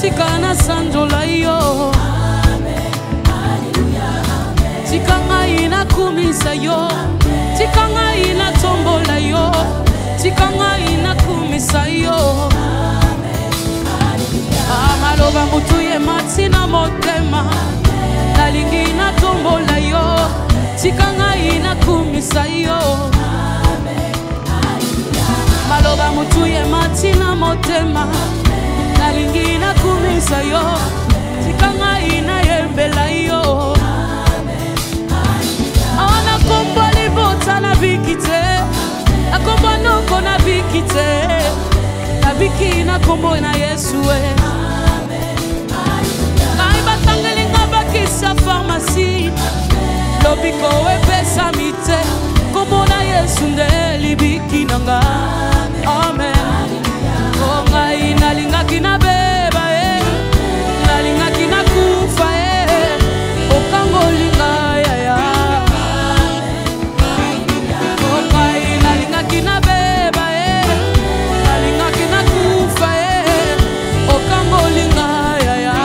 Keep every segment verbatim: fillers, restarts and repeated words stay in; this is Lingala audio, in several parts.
tikana sandola yo. Tikanga ina kumisa yo. Tikanga ina tombola yo. Tikanga ina kumisa yo. Amaloba mutu ye matina motema. Nalingi na tombola yo. Tikanga ina kumisa yo. Maloba mutu ye matina motema. Nalingi na kumisa yo. Tikanga ina yembela yo. Ana komba libota na bikite. Akomba noko na bikite. Na biki na kombo na Yesu we. Kaiba tangeli ngabakisa pharmacie. Lobiko we pesa mite. Kombo na Yesu ndeli biki nanga. Amen. Konga ina linga kina beba eh. Na linga kina kufa eh. Okango linga ya ya. Konga ina linga kina beba eh. Na linga kina kufa eh. Okango linga ya ya.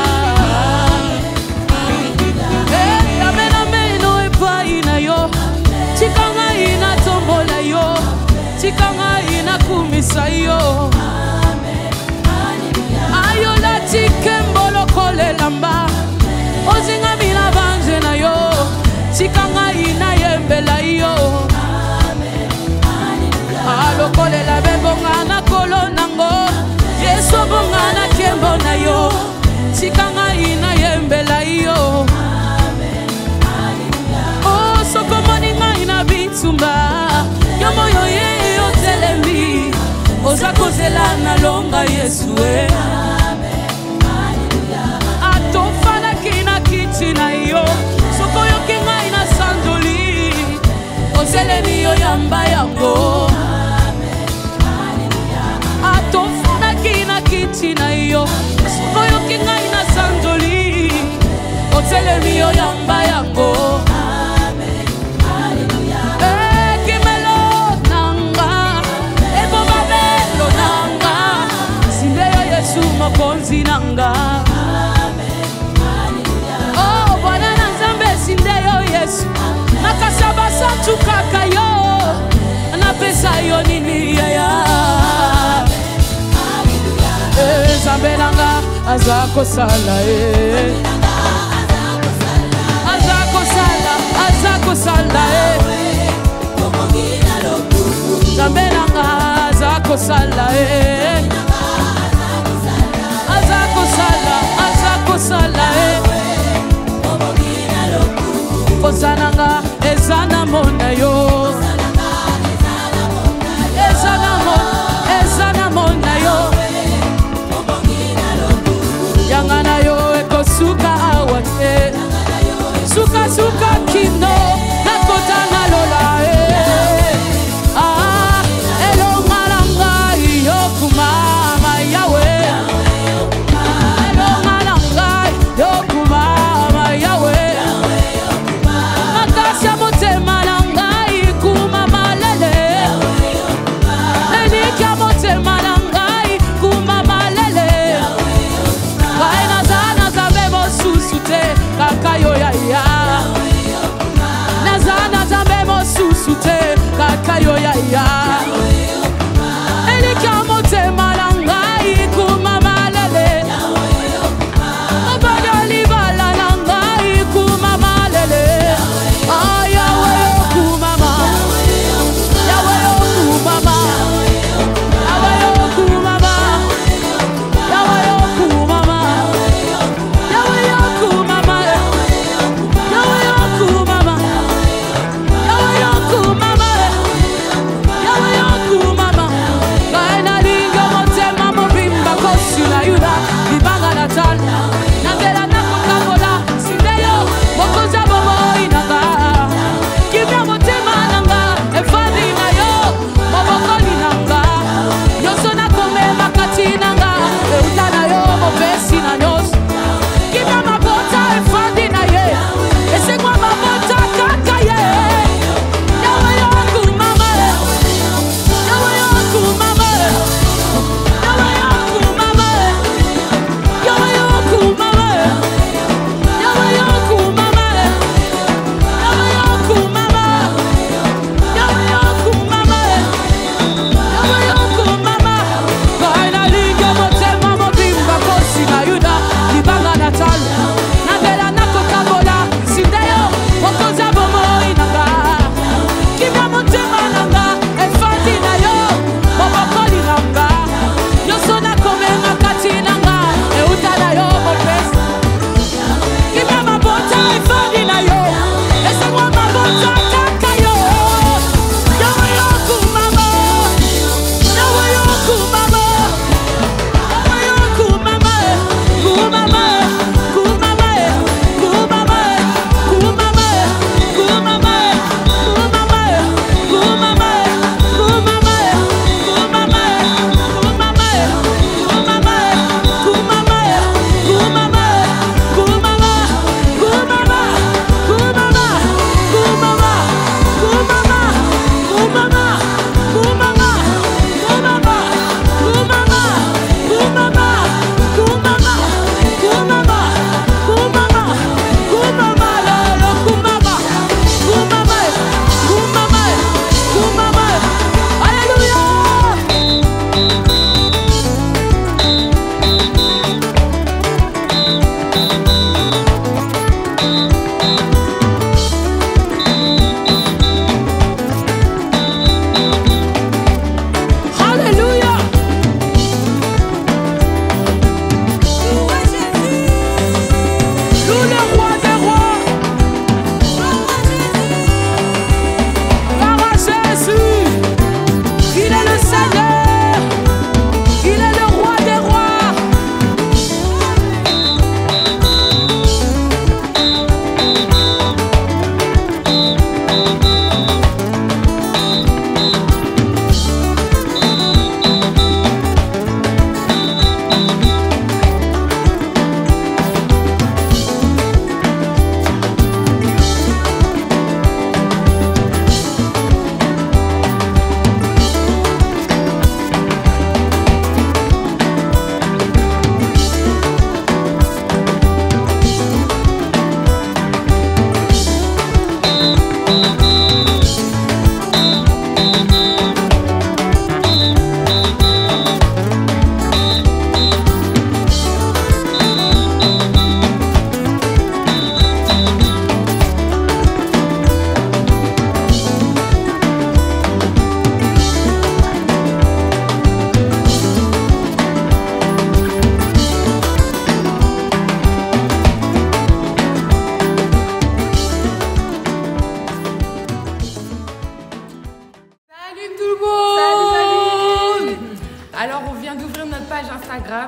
Eh, amena meno epa ina yo. Tikanga ina tombola yo. Tikanga ina kumisa yo. Ayola tikembolo kole lamba. Ozinga mina banje na yo. Tikanga ina yembela yo. Alo kole la bebonga na kolo nango. Yesu bonga na kembo na yo. Tikanga ina yembela yo. Oh soko moninga ina bitumba. Yomo yo ye yo telemi. Oza kozela na longa Yesu we. Atofana kina kiti na yo. Soko yo kinga ina sandoli. Ozelemi yo yamba yango. Atofana kina kiti na yo. Soko yo kinga ina sandoli. Ozelemi yo yamba yango. Mokonzi nanga. Oh, Bwana na Nzambe sinde yo Yesu. Nakasaba santu kaka yo. Na pesa yo nini ya ya. Eh, Nzambe nanga azako sala eh. Azako sala, azako sala eh. Nzambe nanga azako sala eh. Azako sala, azako sala eh. Kozananga ezana mona yo. Ezana mona, ezana mona yo. Yangana yo eko suka awate. Suka suka kino nakota na lola eh. Ah, elo malanga yo kuma.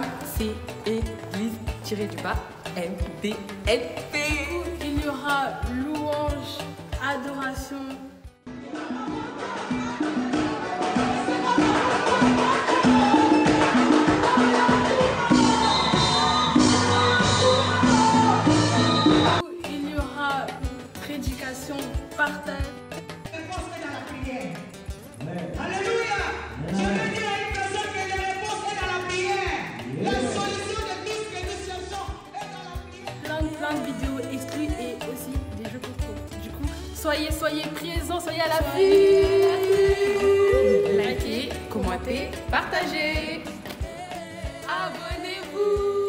Instagram, c'est église-du-bas M D L P. Il y aura louange, adoration. Il y aura prédication, partage. Alléluia. Je veux dire à une personne que la réponse est dans la prière. La solution de tout ce que nous cherchons est dans la prière. Plein, plein de vidéos exclues et aussi des jeux concours. Du coup, soyez, soyez présents, soyez à la Likez, commentez, partagez. Abonnez-vous.